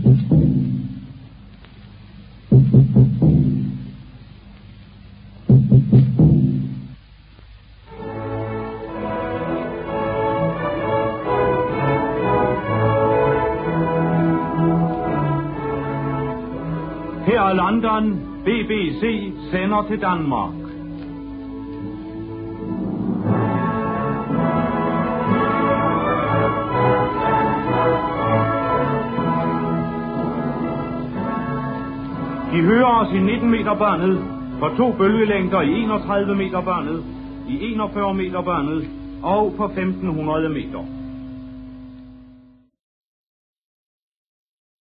Her er London. BBC sender til Danmark. De hører os i 19 meter båndet, på 2 bølgelængder i 31 meter båndet, i 41 meter båndet og på 1500 meter.